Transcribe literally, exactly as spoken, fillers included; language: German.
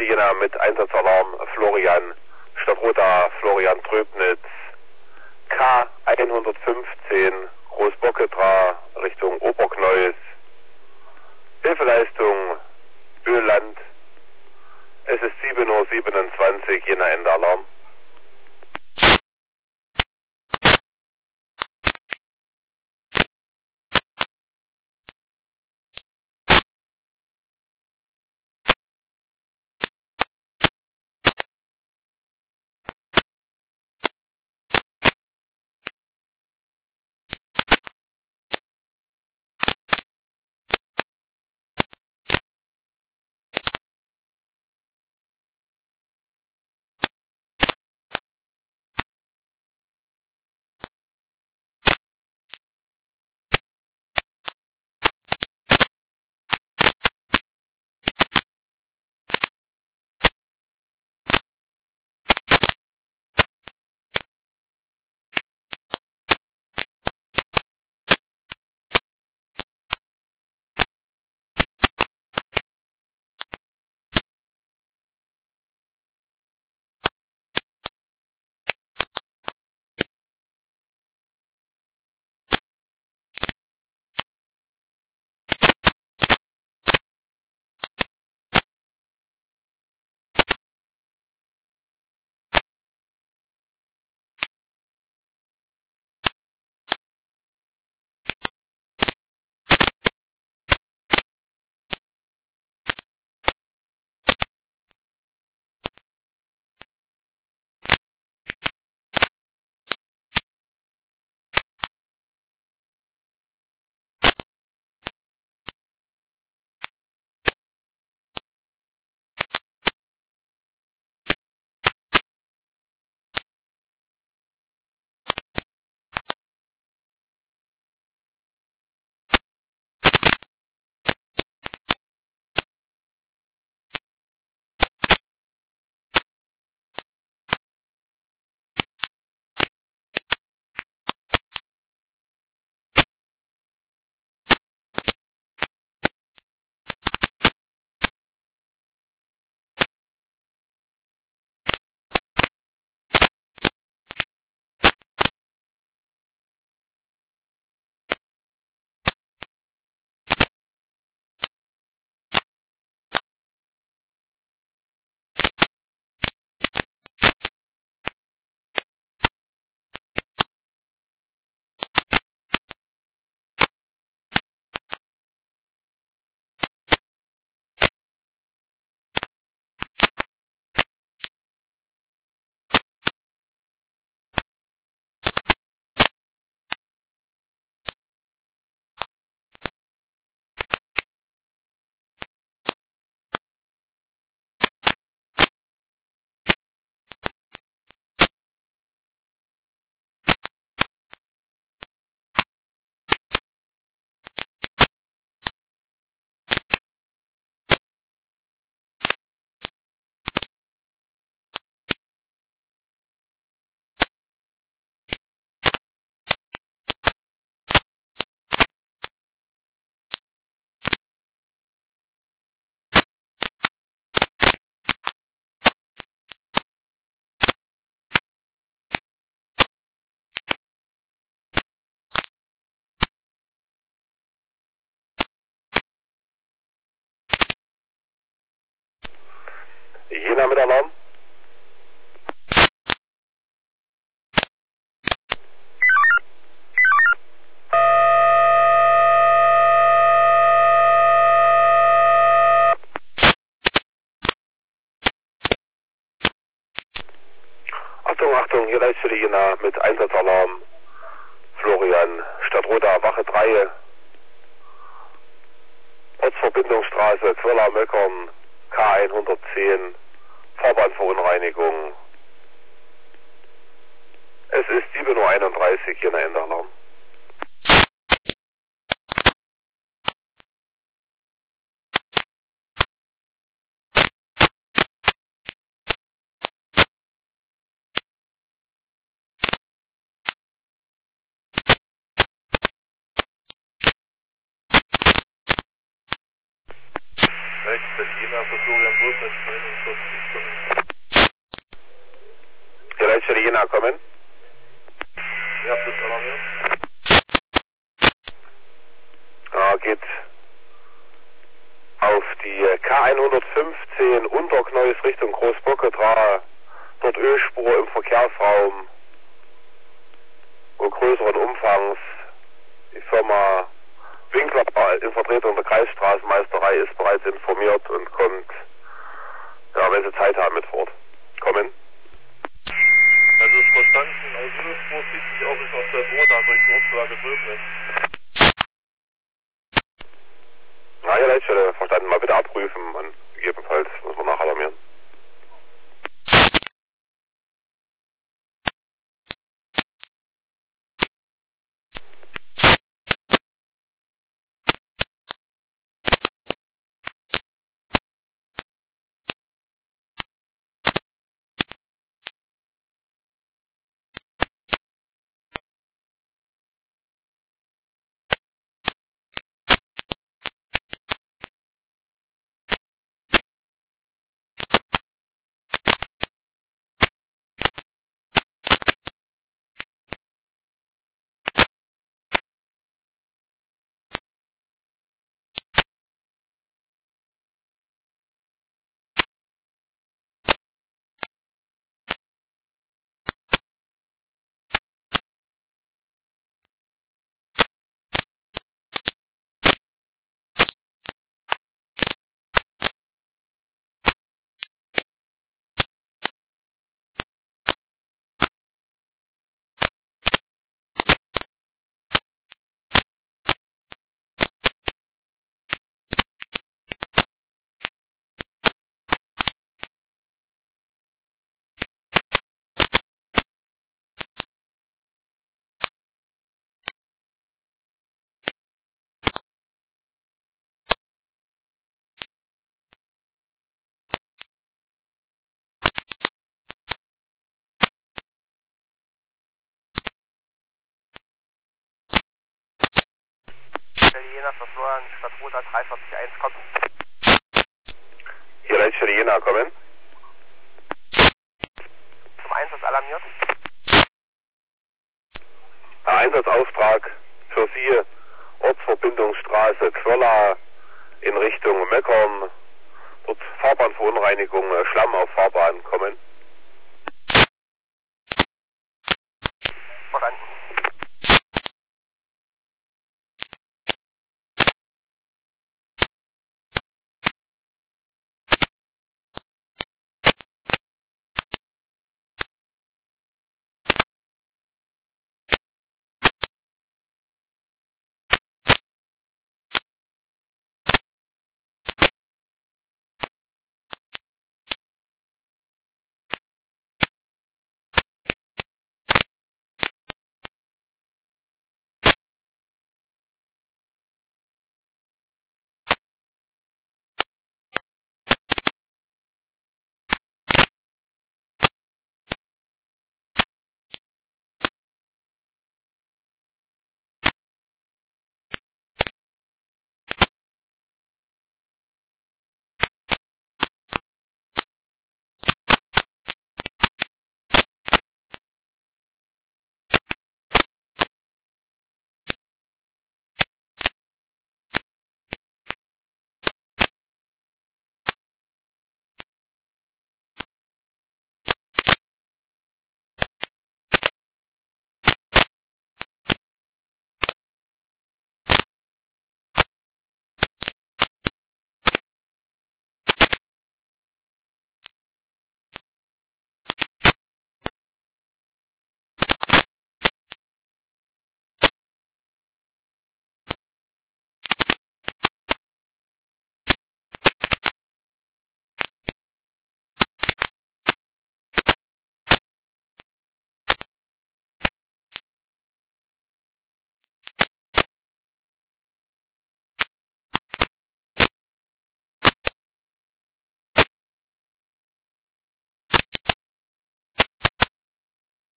Jena mit Einsatzalarm Florian Stadtroda, Florian Tröbnitz, K hundertfünfzehn Großbocketra Richtung Oberkneuss, Hilfeleistung Ölland, es ist sieben Uhr siebenundzwanzig, Jena Endalarm. Jena mit Alarm. Achtung, Achtung, hier Leitstelle Jena mit Einsatzalarm Florian Stadtroda, Wache drei, Ortsverbindungsstraße, Zwöllar Möckern, K hundertzehn, Fahrbahnverunreinigung. Es ist sieben Uhr einunddreißig, Jena Endalarm. Sechs. Jena für Florian Burkhardt, einundvierzig kommen. Ja, Leitstelle Jena kommen. Ihr habt das alarmiert. Ja, geht auf die K hundertfünfzehn Unterkneus Richtung Großbocketra, dort Ölspur im Verkehrsraum und größeren Umfangs. Die Firma Winkler in Vertretung der Kreisstraßenmeisterei ist bereits informiert und kommt, ja, wenn sie Zeit haben, mit fort. Kommen. Also ist verstanden, aus Ölspur zieht sich auch nicht aus der Roda Richtung Ortslage Böbnis. Na, hier Leitstelle, verstanden. Mal bitte abprüfen und gegebenenfalls muss man nachalarmieren. Jena für Florian, Stadtroda drei vier eins, kommt. Hier Leitstelle Jena, kommen. Zum Einsatz alarmiert. Einsatzauftrag für Sie, Ortsverbindungsstraße Quirla in Richtung Meckern. Dort Fahrbahnverunreinigung, Schlamm auf Fahrbahn, kommen. Verstanden.